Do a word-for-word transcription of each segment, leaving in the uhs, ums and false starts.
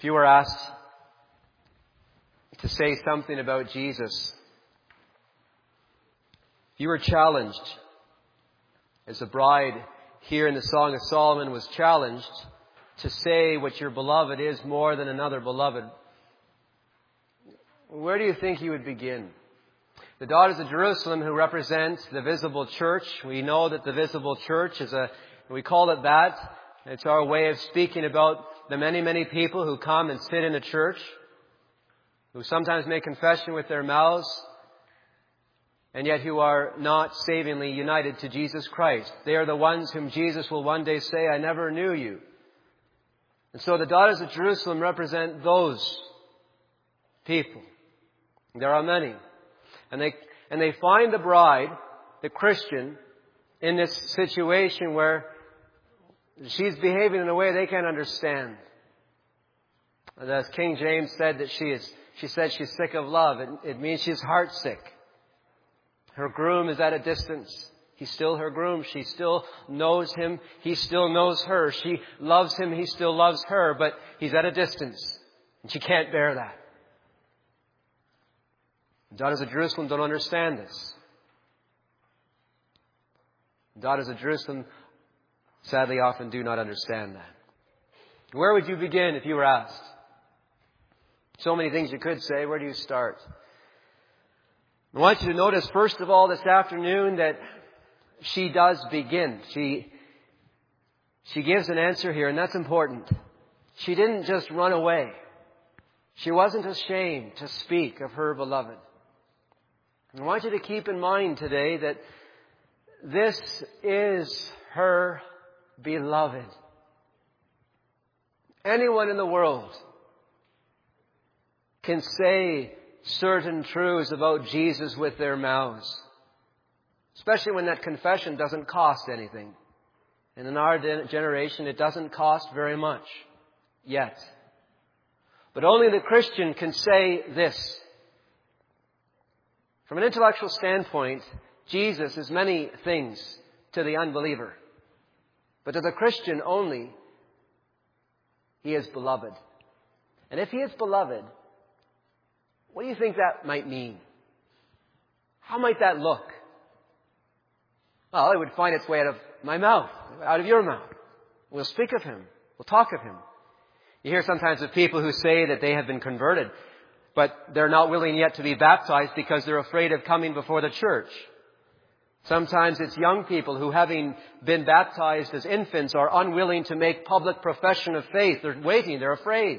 If you were asked to say something about Jesus, if you were challenged, as the bride here in the Song of Solomon was challenged to say what your beloved is more than another beloved, where do you think you would begin? The daughters of Jerusalem, who represent the visible church, we know that the visible church is a, we call it that. It's our way of speaking about the many, many people who come and sit in the church, who sometimes make confession with their mouths, and yet who are not savingly united to Jesus Christ. They are the ones whom Jesus will one day say, I never knew you. And so the daughters of Jerusalem represent those people. There are many. And they, and they find the bride, the Christian, in this situation where she's behaving in a way they can't understand. As King James said that she is, she said she's sick of love. It, it means she's heartsick. Her groom is at a distance. He's still her groom. She still knows him. He still knows her. She loves him. He still loves her. But he's at a distance. And she can't bear that. The daughters of Jerusalem don't understand this. The daughters of Jerusalem sadly often do not understand that. Where would you begin if you were asked? So many things you could say. Where do you start? I want you to notice, first of all, this afternoon that she does begin. She, she gives an answer here, and that's important. She didn't just run away. She wasn't ashamed to speak of her beloved. I want you to keep in mind today that this is her beloved. Anyone in the world can say certain truths about Jesus with their mouths, especially when that confession doesn't cost anything. And in our generation, it doesn't cost very much yet. But only the Christian can say this. From an intellectual standpoint, Jesus is many things to the unbeliever. But to the Christian only, He is beloved. And if He is beloved, what do you think that might mean? How might that look? Well, it would find its way out of my mouth, out of your mouth. We'll speak of Him. We'll talk of Him. You hear sometimes of people who say that they have been converted, but they're not willing yet to be baptized because they're afraid of coming before the church. Sometimes it's young people who, having been baptized as infants, are unwilling to make public profession of faith. They're waiting. They're afraid.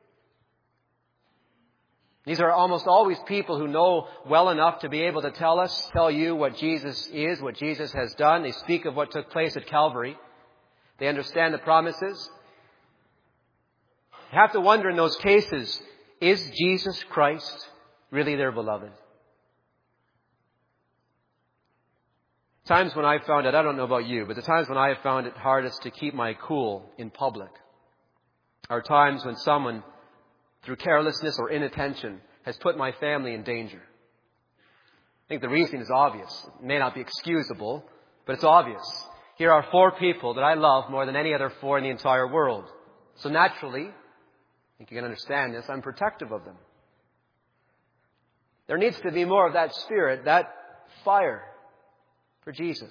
These are almost always people who know well enough to be able to tell us, tell you what Jesus is, what Jesus has done. They speak of what took place at Calvary. They understand the promises. You have to wonder in those cases, is Jesus Christ really their beloved? Times when I've found it, I don't know about you, but the times when I have found it hardest to keep my cool in public are times when someone, through carelessness or inattention, has put my family in danger. I think the reason is obvious. It may not be excusable, but it's obvious. Here are four people that I love more than any other four in the entire world. So naturally, I think you can understand this, I'm protective of them. There needs to be more of that spirit, that fire for Jesus.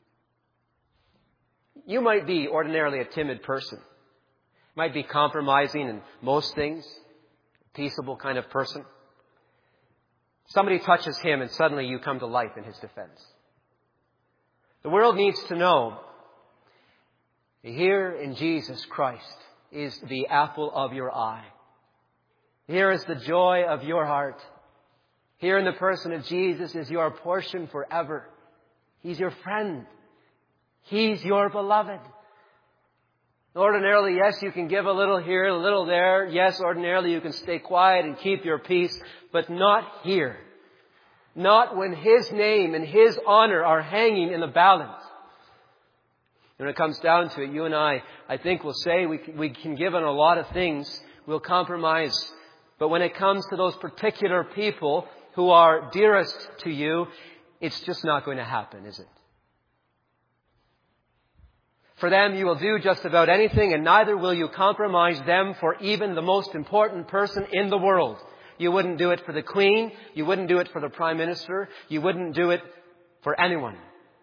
You might be ordinarily a timid person. Might be compromising in most things. Peaceable kind of person. Somebody touches him and suddenly you come to life in his defense. The world needs to know here in Jesus Christ is the apple of your eye. Here is the joy of your heart. Here in the person of Jesus is your portion forever. He's your friend. He's your beloved. Ordinarily, yes, you can give a little here, a little there. Yes, ordinarily you can stay quiet and keep your peace, but not here. Not when His name and His honor are hanging in the balance. When it comes down to it, you and I, I think we'll say we, we can give on a lot of things. We'll compromise. But when it comes to those particular people who are dearest to you, it's just not going to happen, is it? For them you will do just about anything, and neither will you compromise them for even the most important person in the world. You wouldn't do it for the Queen. You wouldn't do it for the Prime Minister. You wouldn't do it for anyone.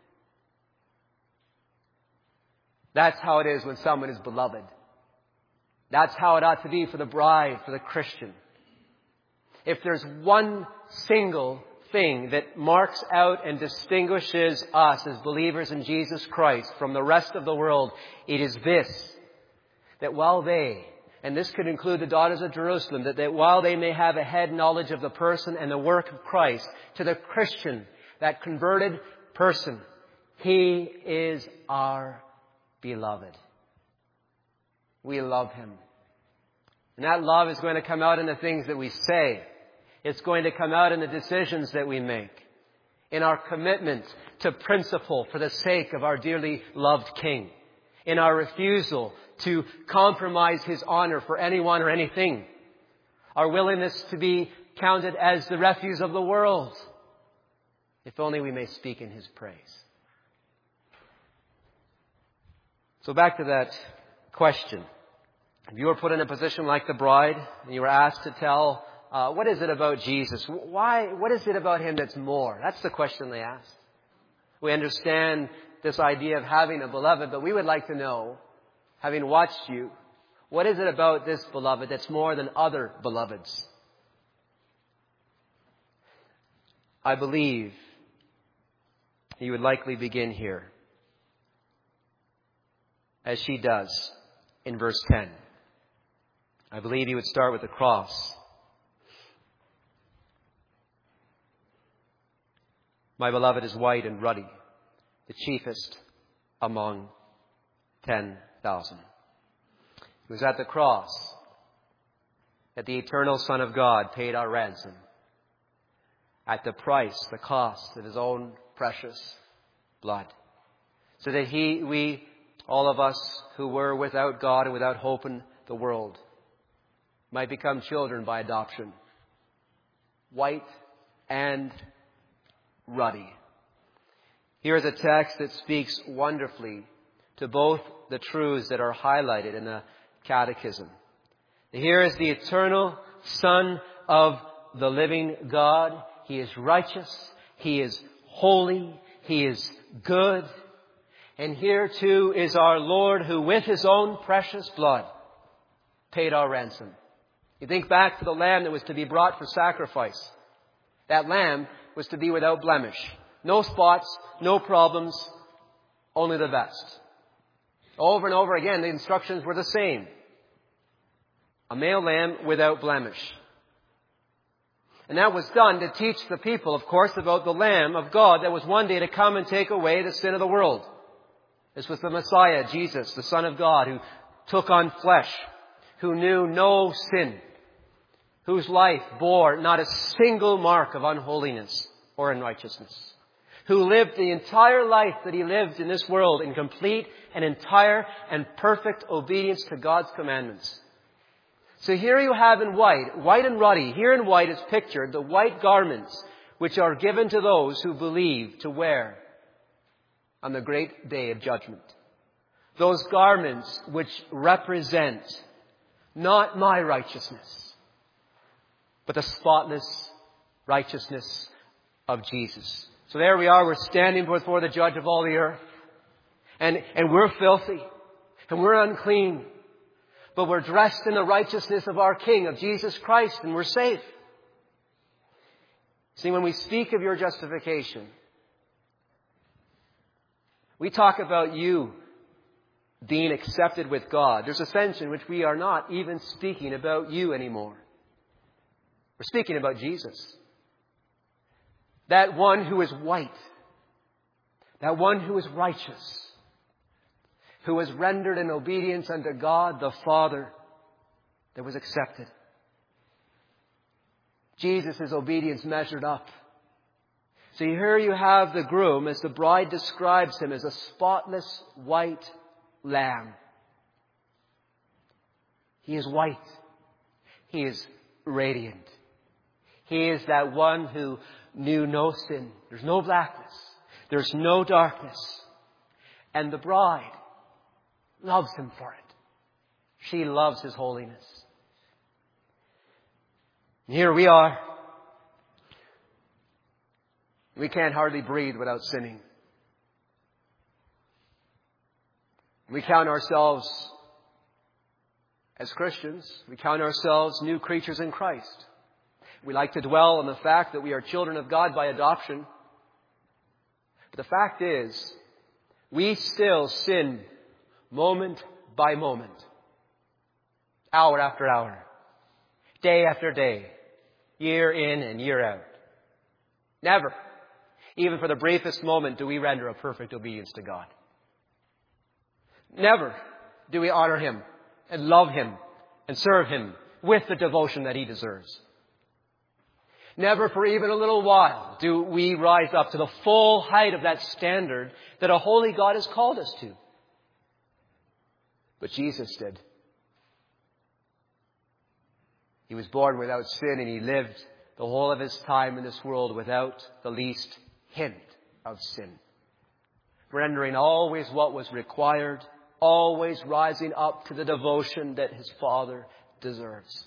That's how it is when someone is beloved. That's how it ought to be for the bride, for the Christian. If there's one single thing that marks out and distinguishes us as believers in Jesus Christ from the rest of the world, it is this, that while they, and this could include the daughters of Jerusalem, that, that while they may have a head knowledge of the person and the work of Christ, to the Christian, that converted person, he is our beloved. We love him. And that love is going to come out in the things that we say. It's going to come out in the decisions that we make, in our commitment to principle for the sake of our dearly loved King, in our refusal to compromise his honor for anyone or anything, our willingness to be counted as the refuse of the world, if only we may speak in his praise. So back to that question. If you were put in a position like the bride, and you were asked to tell, uh, what is it about Jesus? Why, what is it about him that's more? That's the question they asked. We understand this idea of having a beloved, but we would like to know, having watched you, what is it about this beloved that's more than other beloveds? I believe you would likely begin here, as she does in verse ten. I believe he would start with the cross. My beloved is white and ruddy, the chiefest among ten thousand. It was at the cross that the eternal Son of God paid our ransom, at the price, the cost of his own precious blood, so that he, we, all of us who were without God and without hope in the world, might become children by adoption, white and ruddy. Here is a text that speaks wonderfully to both the truths that are highlighted in the Catechism. Here is the eternal Son of the living God. He is righteous. He is holy. He is good. And here too is our Lord, who with his own precious blood paid our ransom. You think back to the lamb that was to be brought for sacrifice. That lamb was to be without blemish. No spots, no problems, only the best. Over and over again, the instructions were the same. A male lamb without blemish. And that was done to teach the people, of course, about the Lamb of God that was one day to come and take away the sin of the world. This was the Messiah, Jesus, the Son of God, who took on flesh, who knew no sin, whose life bore not a single mark of unholiness or unrighteousness, who lived the entire life that he lived in this world in complete and entire and perfect obedience to God's commandments. So here you have in white, white and ruddy, here in white is pictured the white garments which are given to those who believe to wear on the great day of judgment. Those garments which represent not my righteousness, but the spotless righteousness of Jesus. So there we are, we're standing before the judge of all the earth. And, and we're filthy. And we're unclean. But we're dressed in the righteousness of our King, of Jesus Christ, and we're safe. See, when we speak of your justification, we talk about you being accepted with God. There's a sense in which we are not even speaking about you anymore. We're speaking about Jesus. That one who is white. That one who is righteous. Who was rendered in obedience unto God the Father, that was accepted. Jesus' obedience measured up. So here you have the groom, as the bride describes him, as a spotless white lamb. He is white. He is radiant. He is that one who knew no sin. There's no blackness. There's no darkness. And the bride, loves Him for it. She loves His holiness. And here we are. We can't hardly breathe without sinning. We count ourselves as Christians. We count ourselves new creatures in Christ. We like to dwell on the fact that we are children of God by adoption. But the fact is, we still sin moment by moment, hour after hour, day after day, year in and year out. Never, even for the briefest moment, do we render a perfect obedience to God. Never do we honor Him and love Him and serve Him with the devotion that He deserves. Never for even a little while do we rise up to the full height of that standard that a holy God has called us to. But Jesus did. He was born without sin, and He lived the whole of His time in this world without the least hint of sin. Rendering always what was required, always rising up to the devotion that His Father deserves.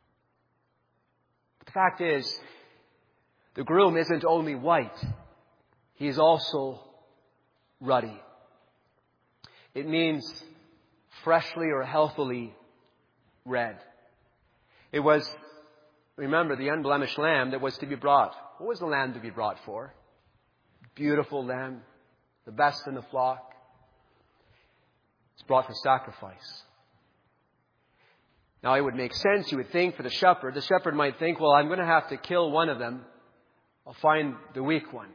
The fact is, the groom isn't only white, he is also ruddy. It means freshly or healthily red. It was, remember, the unblemished lamb that was to be brought. What was the lamb to be brought for? Beautiful lamb, the best in the flock. It's brought for sacrifice. Now, it would make sense, you would think, for the shepherd. The shepherd might think, well, I'm going to have to kill one of them. I'll find the weak one.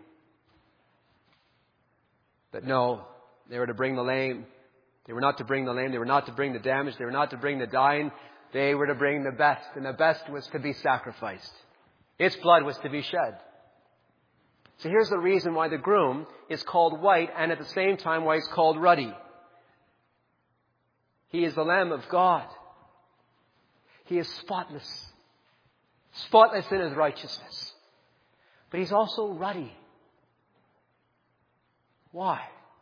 But no, they were to bring the lame. They were not to bring the lame. They were not to bring the damaged. They were not to bring the dying. They were to bring the best. And the best was to be sacrificed. Its blood was to be shed. So here's the reason why the groom is called white, and at the same time why he's called ruddy. He is the Lamb of God. He is spotless. Spotless in His righteousness. But He's also ruddy. Why?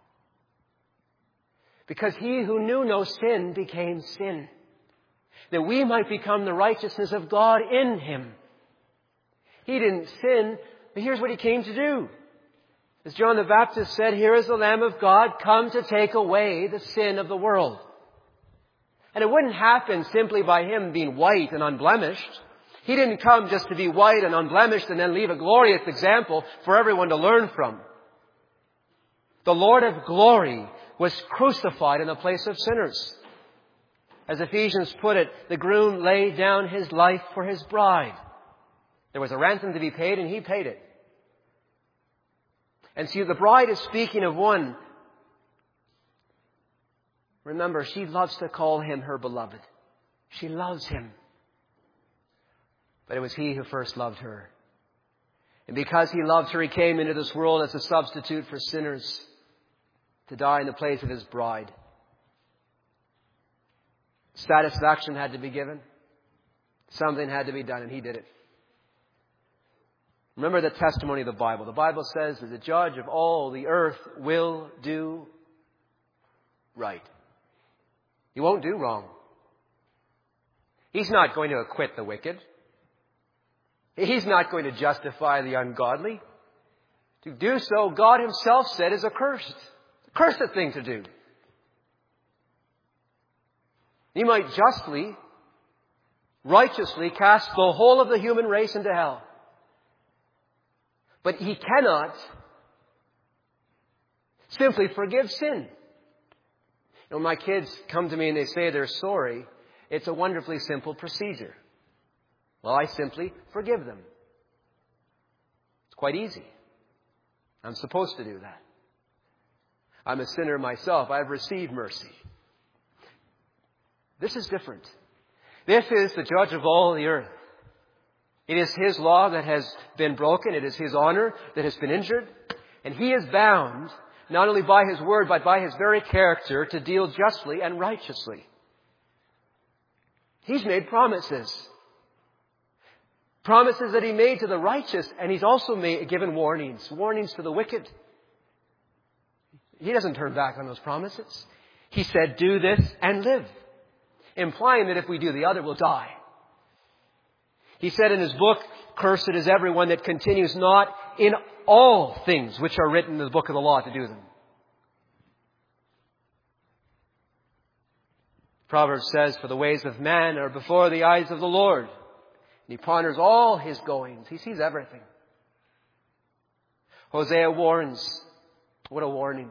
Because He who knew no sin became sin, that we might become the righteousness of God in Him. He didn't sin, but here's what He came to do. As John the Baptist said, here is the Lamb of God come to take away the sin of the world. And it wouldn't happen simply by Him being white and unblemished. He didn't come just to be white and unblemished and then leave a glorious example for everyone to learn from. The Lord of glory was crucified in the place of sinners. As Ephesians put it, the groom laid down His life for His bride. There was a ransom to be paid, and He paid it. And see, the bride is speaking of one. Remember, she loves to call Him her beloved. She loves Him. But it was He who first loved her. And because He loved her, He came into this world as a substitute for sinners to die in the place of His bride. Satisfaction had to be given. Something had to be done, and He did it. Remember the testimony of the Bible. The Bible says that the judge of all the earth will do right. He won't do wrong. He's not going to acquit the wicked. He's not going to justify the ungodly. To do so, God Himself said, is accursed. A cursed thing to do. He might justly, righteously cast the whole of the human race into hell. But He cannot simply forgive sin. You know, my kids come to me and they say they're sorry. It's a wonderfully simple procedure. Well, I simply forgive them. It's quite easy. I'm supposed to do that. I'm a sinner myself. I've received mercy. This is different. This is the judge of all the earth. It is His law that has been broken. It is His honor that has been injured. And He is bound, not only by His word, but by His very character, to deal justly and righteously. He's made promises. Promises that He made to the righteous, and He's also made, given warnings. Warnings to the wicked. He doesn't turn back on those promises. He said, do this and live. Implying that if we do the other, we'll die. He said in his book, cursed is everyone that continues not in all things which are written in the book of the law to do them. Proverbs says, for the ways of man are before the eyes of the Lord. And he ponders all his goings. He sees everything. Hosea warns. What a warning.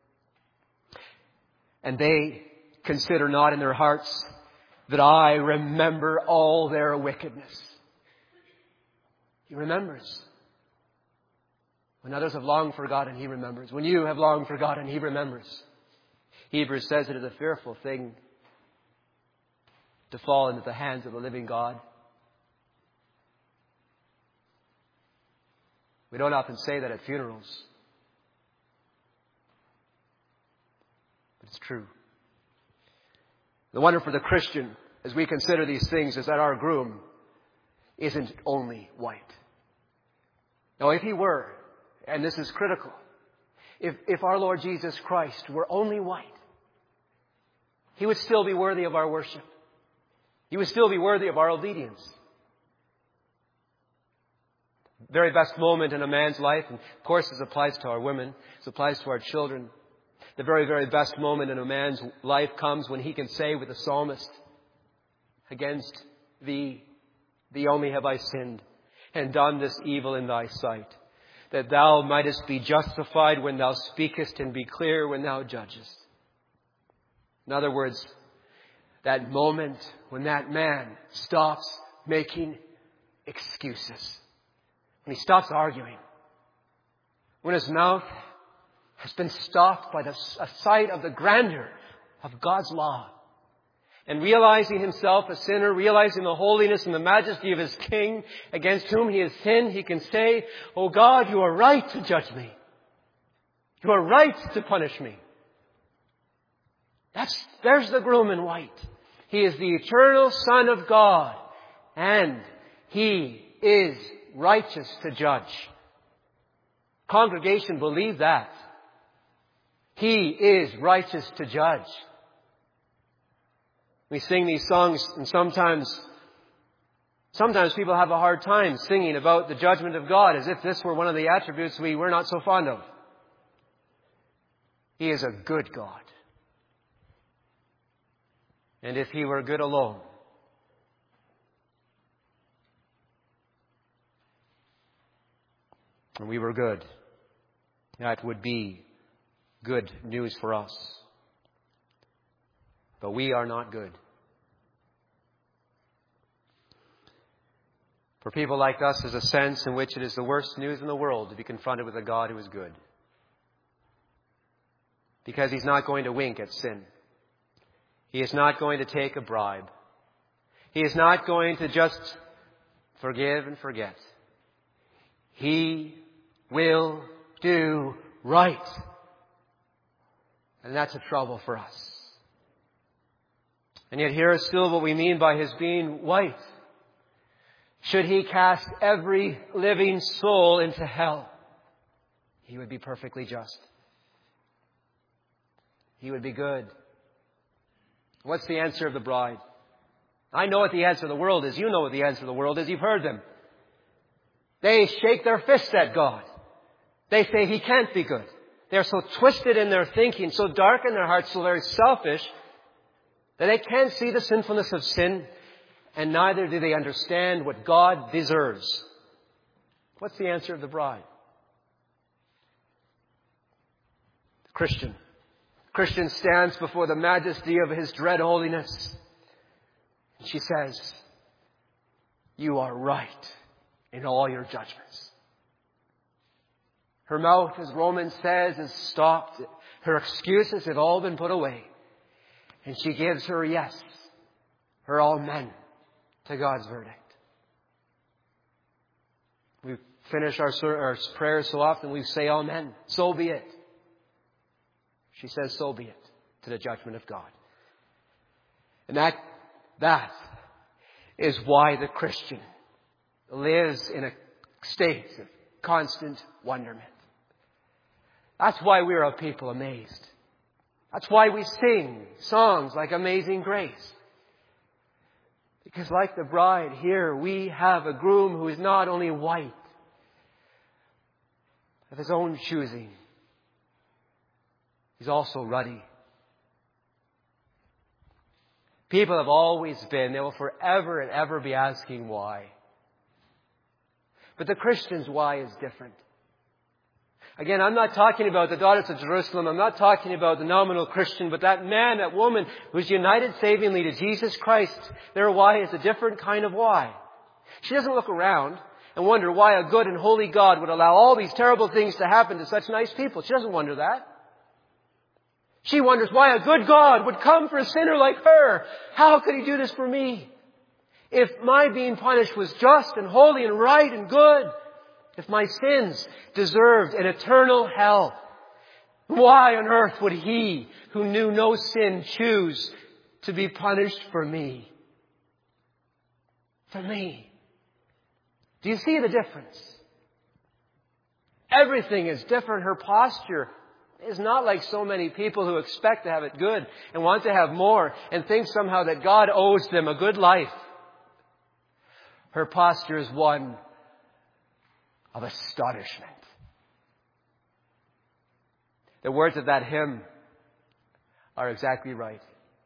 And they consider not in their hearts that I remember all their wickedness. He remembers. When others have long forgotten, He remembers. When you have long forgotten, He remembers. Hebrews says it is a fearful thing to fall into the hands of the living God. We don't often say that at funerals. But it's true. The wonder for the Christian, as we consider these things, is that our groom isn't only white. Now, if he were, and this is critical, if, if our Lord Jesus Christ were only white, He would still be worthy of our worship. He would still be worthy of our obedience. The very best moment in a man's life, and of course this applies to our women, this applies to our children. The very, very best moment in a man's life comes when he can say with the psalmist, against Thee, Thee only have I sinned, and done this evil in Thy sight, that Thou mightest be justified when Thou speakest and be clear when Thou judgest. In other words, that moment when that man stops making excuses, when he stops arguing, when his mouth has been stopped by the sight of the grandeur of God's law, and realizing himself a sinner, realizing the holiness and the majesty of his King against whom he has sinned, he can say, "Oh God, You are right to judge me. You are right to punish me." That's, there's the groom in white. He is the eternal Son of God, and He is righteous to judge. Congregation, believe that. He is righteous to judge. We sing these songs, and sometimes, sometimes people have a hard time singing about the judgment of God as if this were one of the attributes we were not so fond of. He is a good God. And if He were good alone, and we were good, that would be good news for us. But we are not good. For people like us, there's a sense in which it is the worst news in the world to be confronted with a God who is good. Because He's not going to wink at sin. He is not going to take a bribe. He is not going to just forgive and forget. He will do right. And that's a trouble for us. And yet here is still what we mean by His being white. Should He cast every living soul into hell, He would be perfectly just. He would be good. What's the answer of the bride? I know what the answer of the world is. You know what the answer of the world is. You've heard them. They shake their fists at God. They say He can't be good. They're so twisted in their thinking, so dark in their hearts, so very selfish, that they can't see the sinfulness of sin, and neither do they understand what God deserves. What's the answer of the bride? The Christian. The Christian stands before the majesty of His dread holiness. And she says, "You are right in all your judgments." Her mouth, as Romans says, is stopped. Her excuses have all been put away. And she gives her yes, her amen to God's verdict. We finish our, our prayers so often, we say amen. So be it. She says, so be it, to the judgment of God. And that, that is why the Christian lives in a state of constant wonderment. That's why we are a people amazed. That's why we sing songs like Amazing Grace. Because like the bride here, we have a groom who is not only white, of his own choosing. He's also ruddy. People have always been, they will forever and ever be asking why. But the Christian's why is different. Again, I'm not talking about the daughters of Jerusalem. I'm not talking about the nominal Christian, but that man, that woman who's united savingly to Jesus Christ, their why is a different kind of why. She doesn't look around and wonder why a good and holy God would allow all these terrible things to happen to such nice people. She doesn't wonder that. She wonders why a good God would come for a sinner like her. How could He do this for me? If my being punished was just and holy and right and good, if my sins deserved an eternal hell, why on earth would He, who knew no sin, choose to be punished for me? For me. Do you see the difference? Everything is different. Her posture is not like so many people who expect to have it good and want to have more and think somehow that God owes them a good life. Her posture is one of astonishment. The words of that hymn are exactly right.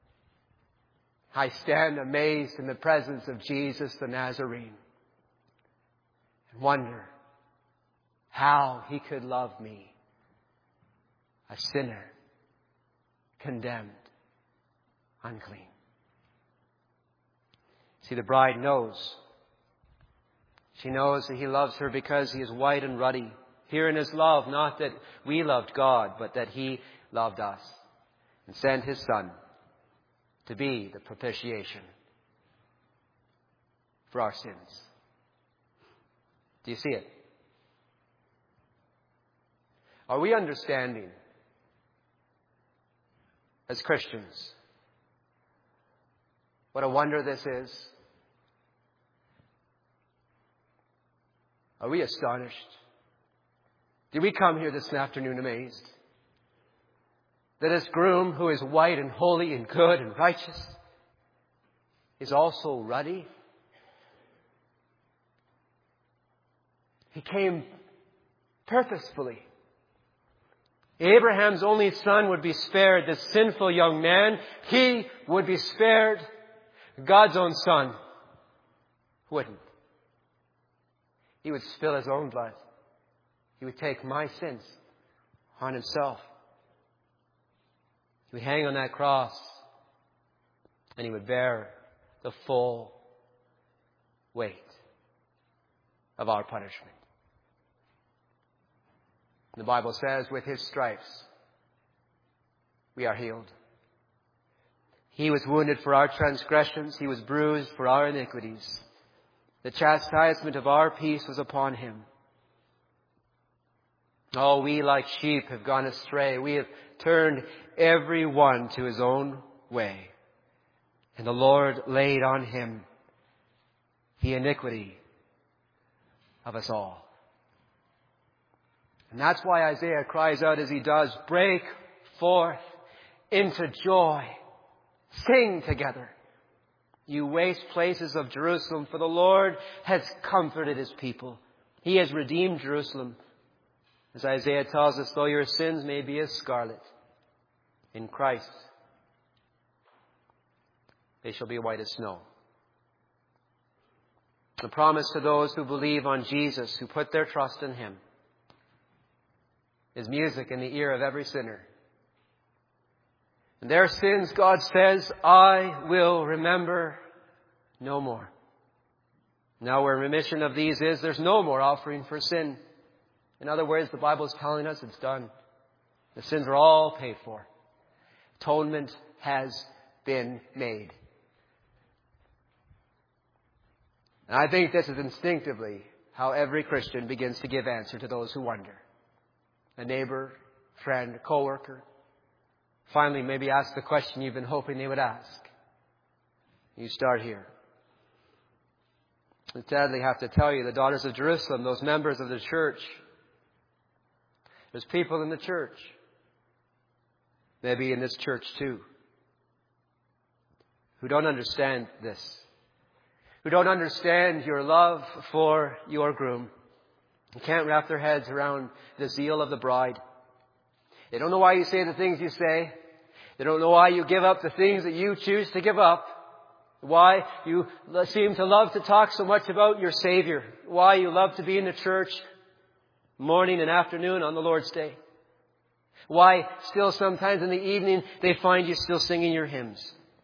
I stand amazed in the presence of Jesus the Nazarene and wonder how He could love me, a sinner, condemned, unclean. See, the bride knows. She knows that He loves her because He is white and ruddy. Here in His love, not that we loved God, but that He loved us and sent His Son to be the propitiation for our sins. Do you see it? Are we understanding as Christians what a wonder this is? Are we astonished? Did we come here this afternoon amazed that this groom who is white and holy and good and righteous is also ruddy? He came purposefully. Abraham's only son would be spared, this sinful young man. He would be spared. God's own son wouldn't. He would spill His own blood. He would take my sins on Himself. He would hang on that cross and He would bear the full weight of our punishment. The Bible says, with His stripes, we are healed. He was wounded for our transgressions. He was bruised for our iniquities. The chastisement of our peace was upon Him. Oh, we like sheep have gone astray. We have turned every one to his own way. And the Lord laid on Him the iniquity of us all. And that's why Isaiah cries out as he does, break forth into joy. Sing together, you waste places of Jerusalem, for the Lord has comforted His people. He has redeemed Jerusalem. As Isaiah tells us, though your sins may be as scarlet, in Christ they shall be white as snow. The promise to those who believe on Jesus, who put their trust in Him, is music in the ear of every sinner. And their sins, God says, I will remember no more. Now where remission of these is, there's no more offering for sin. In other words, the Bible is telling us it's done. The sins are all paid for. Atonement has been made. And I think this is instinctively how every Christian begins to give answer to those who wonder. A neighbor, friend, co-worker. Finally, maybe ask the question you've been hoping they would ask. You start here. I sadly have to tell you, the daughters of Jerusalem, those members of the church, there's people in the church. maybe in this church too, who don't understand this, who don't understand your love for your groom, who can't wrap their heads around the zeal of the bride. They don't know why you say the things you say. They don't know why you give up the things that you choose to give up. Why you seem to love to talk so much about your Savior. Why you love to be in the church morning and afternoon on the Lord's Day. Why still sometimes in the evening they find you still singing your hymns.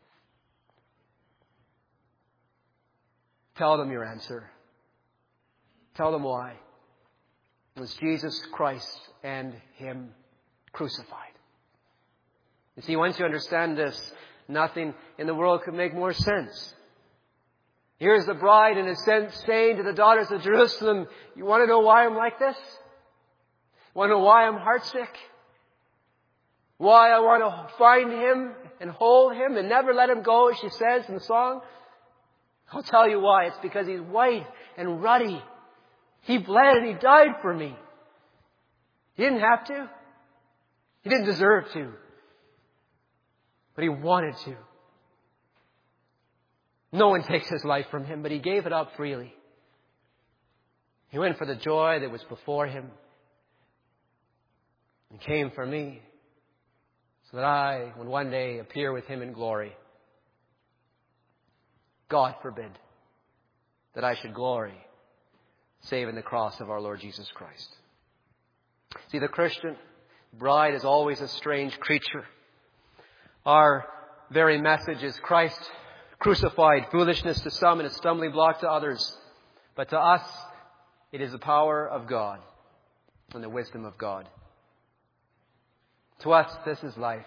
Tell them your answer. Tell them why. It was Jesus Christ and Him crucified. You see, once you understand this, nothing in the world could make more sense. Here's the bride, in a sense, saying to the daughters of Jerusalem, you want to know why I'm like this? Want to know why I'm heartsick? Why I want to find Him and hold Him and never let Him go, as she says in the song? I'll tell you why. It's because He's white and ruddy. He bled and He died for me. He didn't have to. He didn't deserve to. But He wanted to. No one takes His life from Him, but He gave it up freely. He went for the joy that was before Him. And came for me, so that I would one day appear with Him in glory. God forbid that I should glory save in the cross of our Lord Jesus Christ. See, the Christian bride is always a strange creature. Our very message is Christ crucified, foolishness to some and a stumbling block to others. But to us, it is the power of God and the wisdom of God. To us, this is life.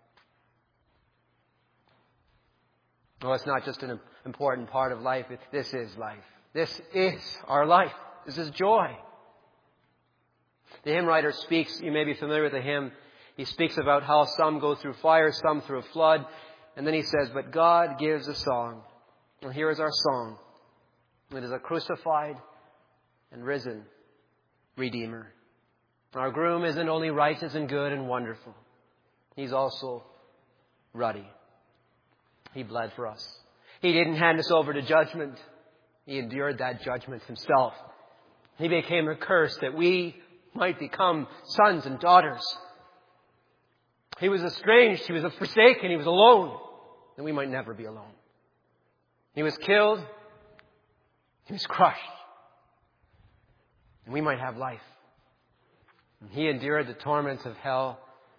No, it's not just an important part of life. This is life. This is our life. This is joy. The hymn writer speaks, you may be familiar with the hymn, he speaks about how some go through fire, some through a flood. And then he says, but God gives a song. And here is our song. It is a crucified and risen Redeemer. Our groom isn't only righteous and good and wonderful. He's also ruddy. He bled for us. He didn't hand us over to judgment. He endured that judgment Himself. He became a curse that we might become sons and daughters. He was estranged. He was forsaken. He was alone. And we might never be alone. He was killed. He was crushed. And we might have life. And He endured the torments of hell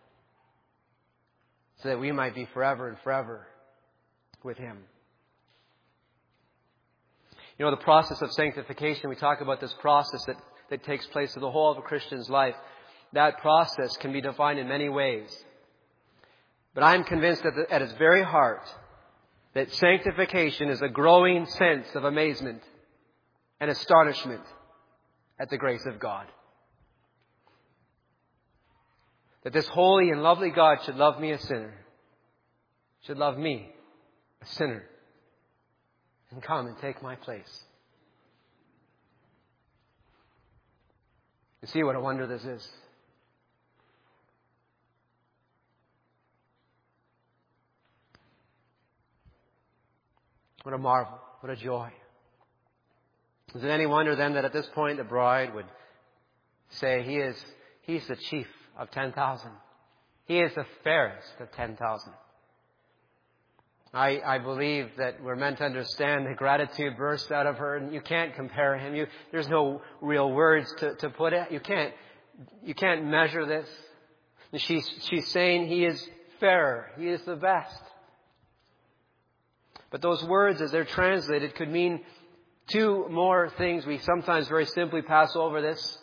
so that we might be forever and forever with Him. You know, the process of sanctification, we talk about this process that, that takes place through the whole of a Christian's life. That process can be defined in many ways. But I'm convinced that at its very heart that sanctification is a growing sense of amazement and astonishment at the grace of God. That this holy and lovely God should love me, a sinner, should love me, a sinner, and come and take my place. You see what a wonder this is. What a marvel. What a joy. Is it any wonder then that at this point the bride would say, He is, He's the chief of ten thousand. He is the fairest of ten thousand. I, I believe that we're meant to understand the gratitude burst out of her, and you can't compare Him. You, there's no real words to, to put it. You can't, you can't measure this. She's, she's saying He is fairer. He is the best. But those words, as they're translated, could mean two more things. We sometimes very simply pass over this.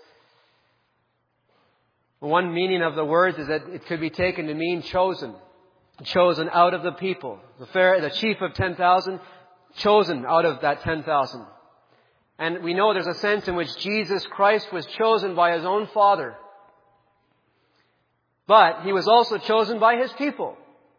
One meaning of the words is that it could be taken to mean chosen. Chosen out of the people. The fair, the chief of ten thousand, chosen out of that ten thousand. And we know there's a sense in which Jesus Christ was chosen by His own Father. But He was also chosen by His people.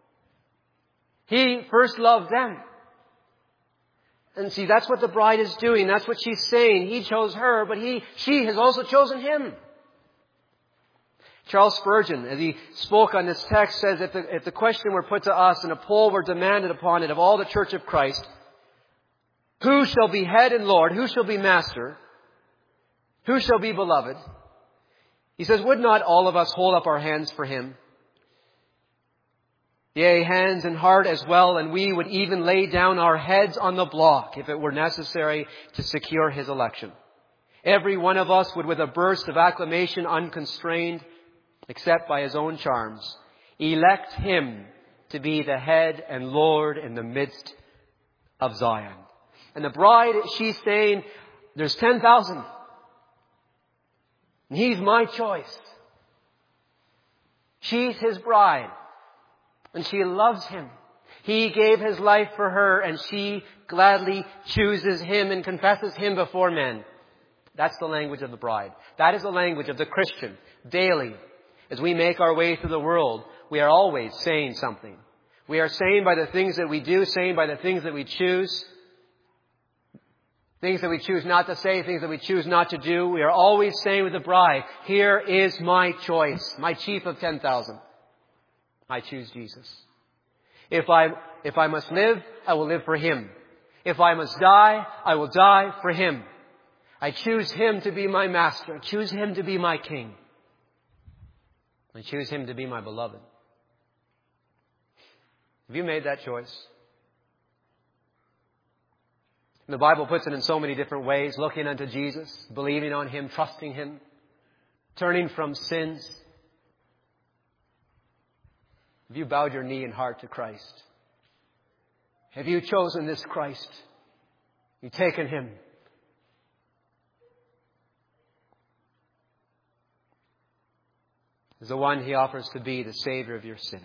He first loved them. And see, that's what the bride is doing. That's what she's saying. He chose her, but he, she has also chosen Him. Charles Spurgeon, as he spoke on this text, says if the, if the question were put to us and a poll were demanded upon it of all the Church of Christ, who shall be head and Lord? Who shall be master? Who shall be beloved? He says, would not all of us hold up our hands for Him? Yea, hands and heart as well, and we would even lay down our heads on the block if it were necessary to secure His election. Every one of us would, with a burst of acclamation unconstrained, except by His own charms, elect Him to be the head and Lord in the midst of Zion. And the bride, she's saying, there's ten thousand. And He's my choice. She's His bride. And she loves Him. He gave His life for her, and she gladly chooses Him and confesses Him before men. That's the language of the bride. That is the language of the Christian. Daily, as we make our way through the world, we are always saying something. We are saying by the things that we do, saying by the things that we choose, things that we choose not to say, things that we choose not to do. We are always saying with the bride, here is my choice, my chief of ten thousand. I choose Jesus. If I, if I must live, I will live for Him. If I must die, I will die for Him. I choose Him to be my master. I choose Him to be my king. I choose Him to be my beloved. Have you made that choice? The Bible puts it in so many different ways. Looking unto Jesus, believing on Him, trusting Him, turning from sins. Have you bowed your knee and heart to Christ? Have you chosen this Christ? You've taken Him. As the one He offers to be the Savior of your sin.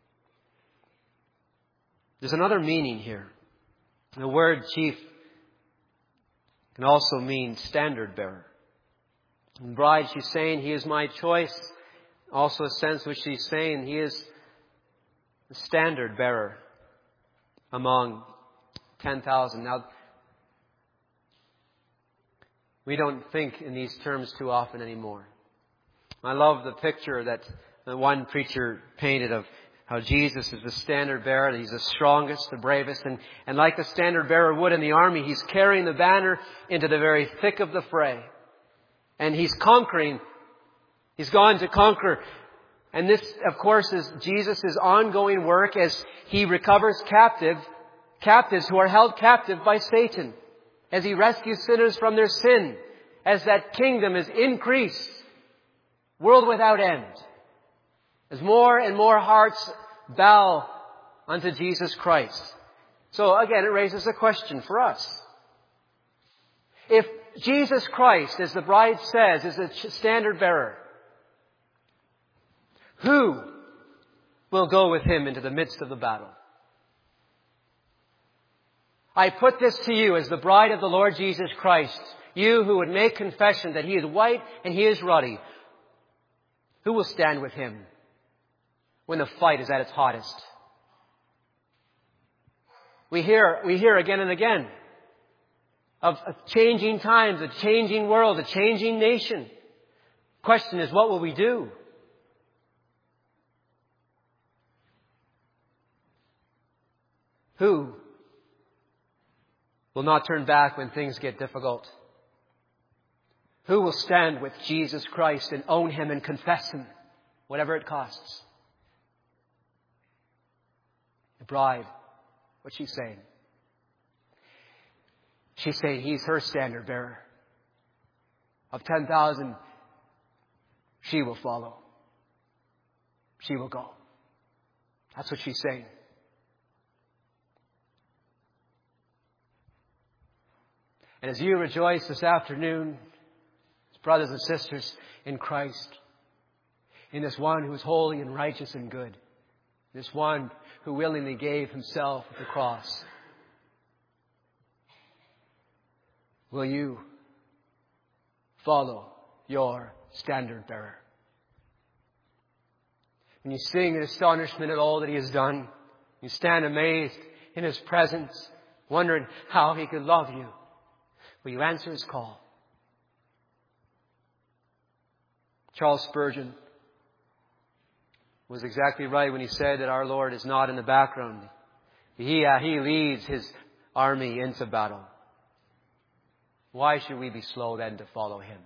There's another meaning here. The word chief can also mean standard bearer. And bride, she's saying, He is my choice. Also a sense which she's saying, He is the standard bearer among ten thousand. Now, we don't think in these terms too often anymore. I love the picture that the one preacher painted of how Jesus is the standard bearer, that He's the strongest, the bravest, and, and like the standard bearer would in the army, He's carrying the banner into the very thick of the fray. And He's conquering. He's gone to conquer. And this, of course, is Jesus' ongoing work as He recovers captive, captives who are held captive by Satan, as He rescues sinners from their sin, as that kingdom is increased, world without end, as more and more hearts bow unto Jesus Christ. So again, it raises a question for us. If Jesus Christ, as the bride says, is the standard bearer, who will go with Him into the midst of the battle? I put this to you as the bride of the Lord Jesus Christ, you who would make confession that He is white and He is ruddy. Who will stand with Him when the fight is at its hottest? We hear, we hear again and again of, of changing times, a changing world, a changing nation. Question is, what will we do? Who will not turn back when things get difficult? Who will stand with Jesus Christ and own Him and confess Him, whatever it costs? The bride, what's she saying? She's saying He's her standard bearer. Of ten thousand, she will follow. She will go. That's what she's saying. And as you rejoice this afternoon, brothers and sisters in Christ, in this one who is holy and righteous and good, this one who willingly gave Himself at the cross, will you follow your standard bearer? When you sing in astonishment at all that He has done, you stand amazed in His presence, wondering how He could love you. Will you answer His call? Charles Spurgeon, was exactly right when he said that our Lord is not in the background. He, uh, he leads His army into battle. Why should we be slow then to follow Him?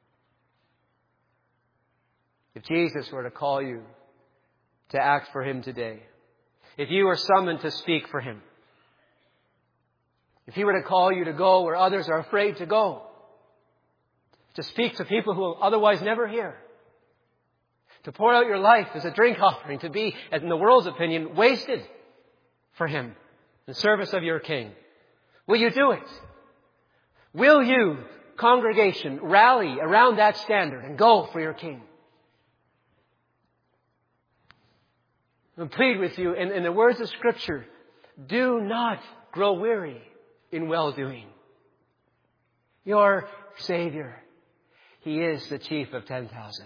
If Jesus were to call you to act for Him today, if you were summoned to speak for Him, if He were to call you to go where others are afraid to go, to speak to people who will otherwise never hear, to pour out your life as a drink offering, to be, as in the world's opinion, wasted for Him in service of your King, will you do it? Will you, congregation, rally around that standard and go for your King? I plead with you in, in the words of Scripture, do not grow weary in well-doing. Your Savior, He is the chief of ten thousand.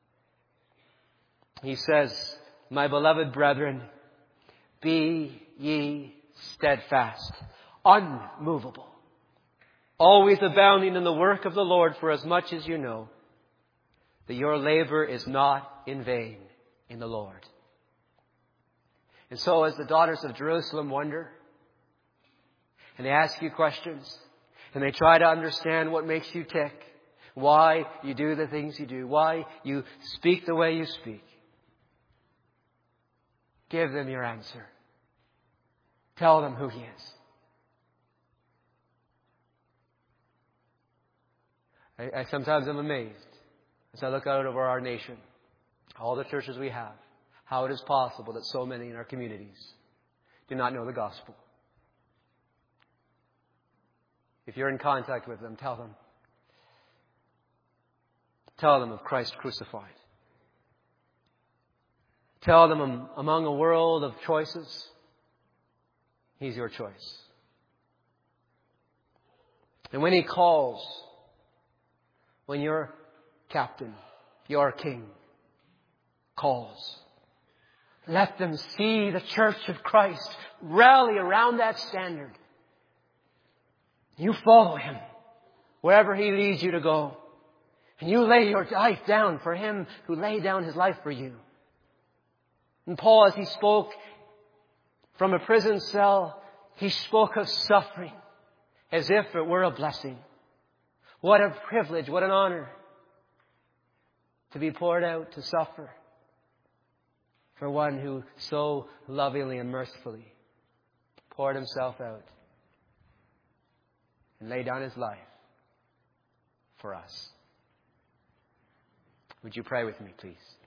He says, my beloved brethren, be ye steadfast, unmovable, always abounding in the work of the Lord, for as much as you know that your labor is not in vain in the Lord. And so as the daughters of Jerusalem wonder, and they ask you questions, and they try to understand what makes you tick, why you do the things you do, why you speak the way you speak, give them your answer. Tell them who He is. I, I sometimes am amazed as I look out over our nation, all the churches we have, how it is possible that so many in our communities do not know the gospel. If you're in contact with them, tell them. Tell them of Christ crucified. Tell them among a world of choices, He's your choice. And when He calls, when your captain, your King, calls, let them see the church of Christ rally around that standard. You follow Him wherever He leads you to go. And you lay your life down for Him who laid down His life for you. And Paul, as he spoke from a prison cell, he spoke of suffering as if it were a blessing. What a privilege, what an honor to be poured out, to suffer for one who so lovingly and mercifully poured Himself out and laid down His life for us. Would you pray with me, please?